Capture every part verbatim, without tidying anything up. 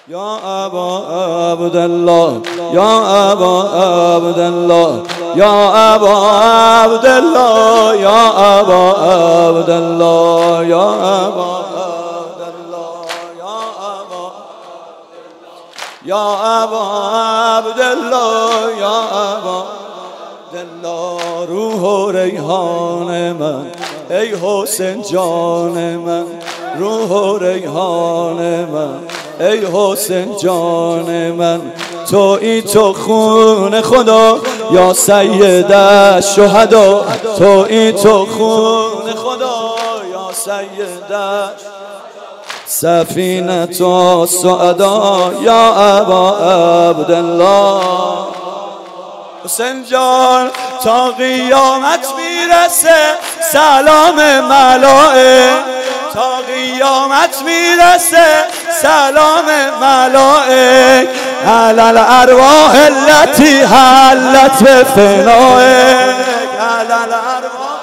یا ابا عبدالله یا ابا عبدالله یا ابا عبدالله یا ابا عبدالله یا ابا عبدالله یا ابا عبدالله یا ابا عبدالله روح و ریحان من ای حسین جان من روح و ریحان من ای حسین جان من تویی تو خون خدا یا سید الشهدا تویی تو خون خدا یا سید سفینه تو سعدا یا ابا عبدالله حسین جان تا قیامت میرسه سلام ملائک تا قیامت میرسه سلام ملائک علی الارواح التي حلت بفنائک علی الارواح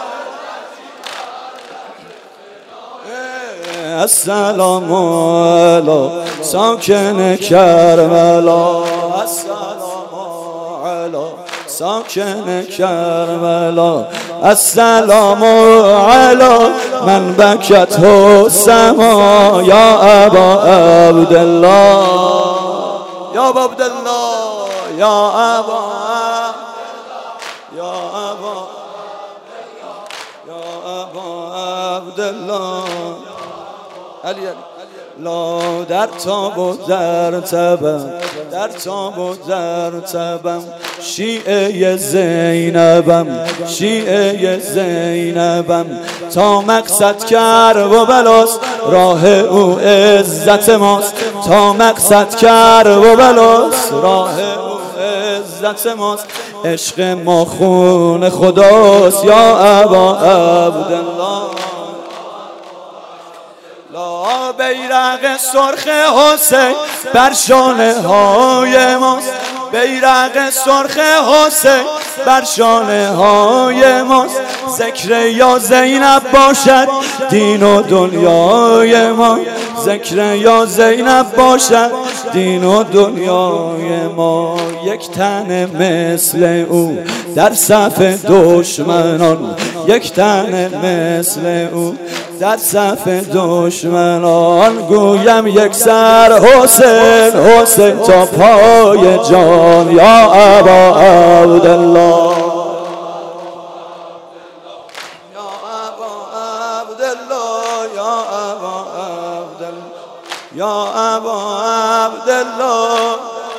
السلام علی ساکن کربلا السلام علی ساکن کربلا السلام علی من بکته سما یا ابا عبدالله یا ابا عبدالله یا ابا یا ابا یا ابا عبدالله علی علی لا در تاب و در تبم در تاب و در تبم شیعه زینبم شیعه زینبم تا مقصد کرب و بلاست راه او عزت ماست تا مقصد کرب و بلاست راه او عزت ماست عشق ما خون خداست یا ابا عبدالله لا بیرق سرخ حسین بر شانه های ماست بیرق سرخ حسین بر شانه های ماست ذکر یا زینب باشد دین و دنیای ما ذکر یا زینب باشد دین و دنیای ما یک تن مثل او در صف دشمنان یک تن مثل او در صف دشمنان گویم یک سر حسین حسین تا پای جان یا ابا عبدالله یا ابا عبدالله یا ابا عبدالله یا ابا عبدالله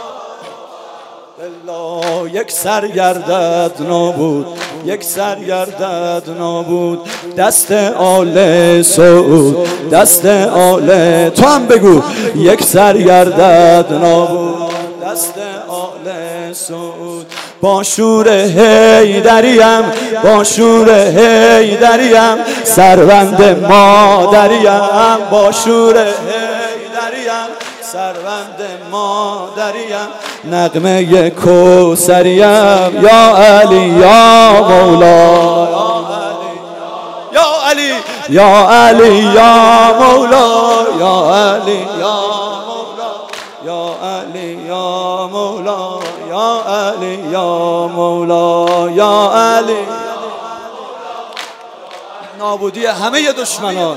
الله یک سر گردد نابود یک سر گردد نابود دست آل سعود دست آل تو هم بگو یک سر گردد نابود دست آل سعود با شور حیدریم با شور حیدریم سروند مادریم با شور حیدریم سروند مادریم نغمه کوثریم یا علی یا مولا یا علی یا علی یا مولا یا علی یا مولا یا علی یا مولا یا علی یا مولا یا علی نابودی همه دشمنان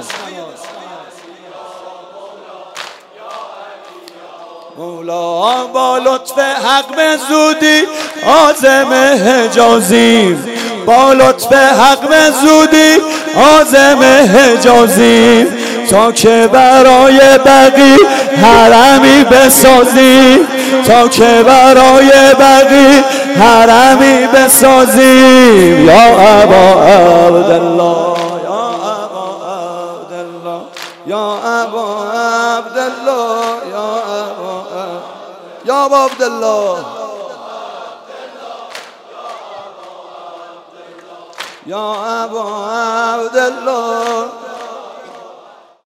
مولا با لطف حق به زودی عازم حجازیم با لطف حق به زودی عازم حجازیم تا که برای بقی حرمی بسازیم تا که برای بقی حرمی بسازیم یا ابا عبدالله یا ابا عبدالله یا ابا عبدالله یا ابا یا ابا عبدالله یا ابا عبدالله